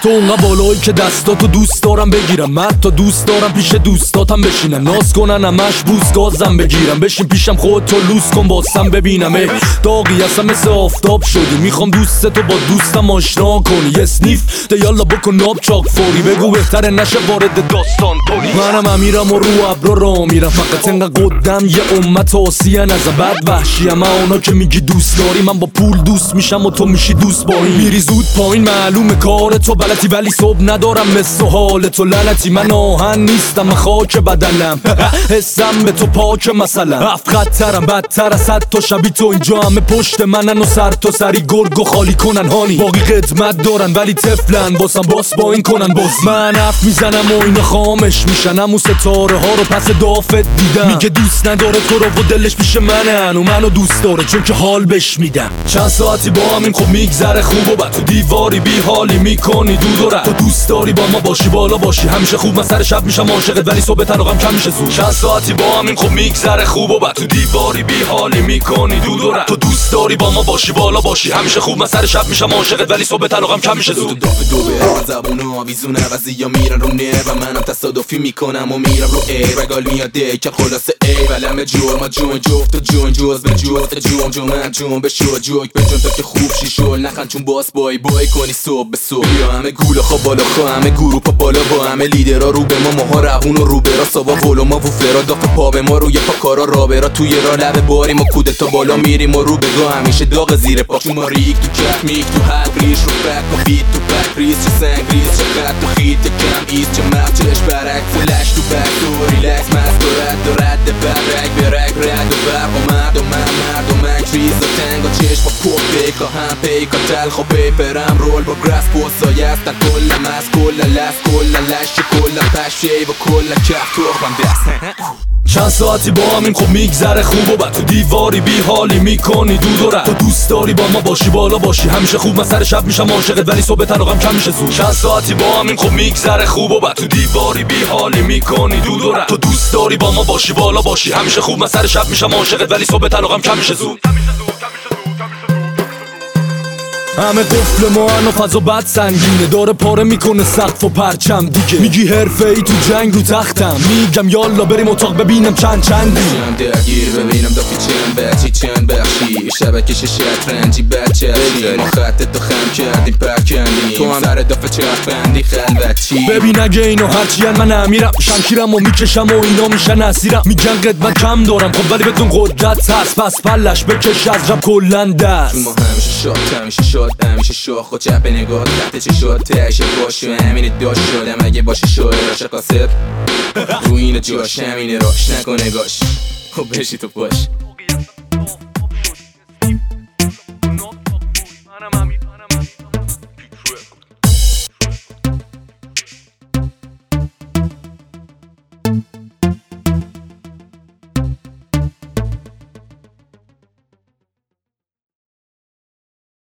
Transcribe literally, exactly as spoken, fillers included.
تو اونقدر بالایی که دستاتو دوست دارم بگیرم، من تا دوست دارم پیش دوستاتم بشینم، ناز کنن همش بوس گازم بگیرم، بشین پیشم خودتو لوس کن واسم ببینم. ای داغی هستم مثل آفتاب شدی، میخوام دوستتو با دوستم آشنا کنی، یه سنیف ده یالا بکن ناب چاک فوری، بگو بهتره نشه وارد داستان کنی. منم امیرم و رو ابرا را میرم، فقط انقدر قدم یه امت آسیان از بد وحشیم. اونا که میگی دوست داری من با پول دوست میشم و تو میشی دوست با این. میری زود پایین معلومه کار تو بلدی، ولی صبح ندارم مثل حال تو لعنتی. من آهن نیستم من خاک بدنم حسم به تو پاک مثلا. افخطرم بدتر از صد تا شبی تو، اینجا همه پشت منن و سر تا سری گرگ و خالی کنن هانی. باقی قدمت دارن ولی تفلن باسم باس با این کنن باز. من حرف میزنم و اینا خامش میشن، همون ستاره ها رو پس دافت دیدم. میگه دوست نداره تو رو و دلش پیش منن و منو دوست داره چون که حال بش میدم. چند ساعتی با همین خب میگذره خوب و بد، تو دیواری بی حالی میکنی دود و رد. تو دوست داری با ما باشی بالا باشی همیشه خوب، من سر شب میشم عاشقت ولی صبح طلاقم کم میشه زود. چند ساعتی با همین خب میگذره خوب و بد، تو دیواری بی حالی میکنی دود و رد. تو دوست داری با ما باشی بالا باشی همیشه خوب، من سر شب میشم عاشقت ولی صبح طلاقم کم میشه زود. دو دو به زبون آویزون عوضی میرن رو نه و منم تصادفی میکنم و میرم رو ای رگال میاده که خلاصه ای ولم جرم جون جفت و جون جوز به جفت جون جون من جون به شو جوک به جون تا که خوب شی شل نخند چون باس بای بای کنی صبح به صبح. یا همه گوله خواه بالا خواه همه گروپا بالا با همه لیدرها رو به ما ماها روون و رو برا سابا ولو ما وفلرا داخل پا به ما روی پا کارا را برا توی را لب باریم و کوده تا بالا میریم و رو بگا همیشه داغ زیر پا چون ما ریک تو کف میک تو حد ریش رو بک و بیت تو بک ریز چه سنگ ریز چه خط تو خیت کم ایست چه مغ چلش برک فلش تو بک تو ریلکس مست و رد و رد برک برک رد و برق و مرد و من مرد و من ریز و تنگ و چشم و پوک بیکا هم پیکا تلخ و پیپرم رول با گراس بوسای هستن کلم از کل لس کل لش کل پش شیب و کل کف توخم دست. چند ساعتی با همین خب میگذره خوب و بد، تو دیواری بی حالی میکنی دود و رد. تو دوست داری با ما باشی بالا باشی همیشه خوب، من سر شب میشم عاشقت ولی صبح طلاقم کم میشه زود. چند ساعتی با همین خب میگذره خوب و بد، تو دیواری بی حالی میکنی دود و رد. تو دوست داری با ما باشی بالا باشی همیشه خوب، من سر شب میشم عاشقت ولی صبح طلاقم کم میشه زود. همه قفل ما هن و فضا بد سنگینه، داره پاره میکنه سقف و پرچم دیگه. میگی حرفه ای تو جنگ رو تختم، میگم یالا بریم اتاق ببینم چند چندی. هم درگیر ببینم دافی چند بچی چند بخشی شبکه شطرنجی بچه ما خطت تو خم کردیم پرکندیم تو هم سر دافه چرخندی خلوتی. ببین اگه اینو هرچی هن من امیرم شمشیرم و میکشم و اینا میشن اسیرم. میگن قدمت کم دارم خب ولی بدون قدرت هست، پس پلش بکش از رب کلن دست. ما همیشه شاد همیشه شاد همیشه شاخ و چپ نگاه تحت چه شاد تشه باشه همینه داشت شدم اگه باشه شاعر راش قاسب رو اینه جاش همینه راش نکن نگاش خب بشی تو باش.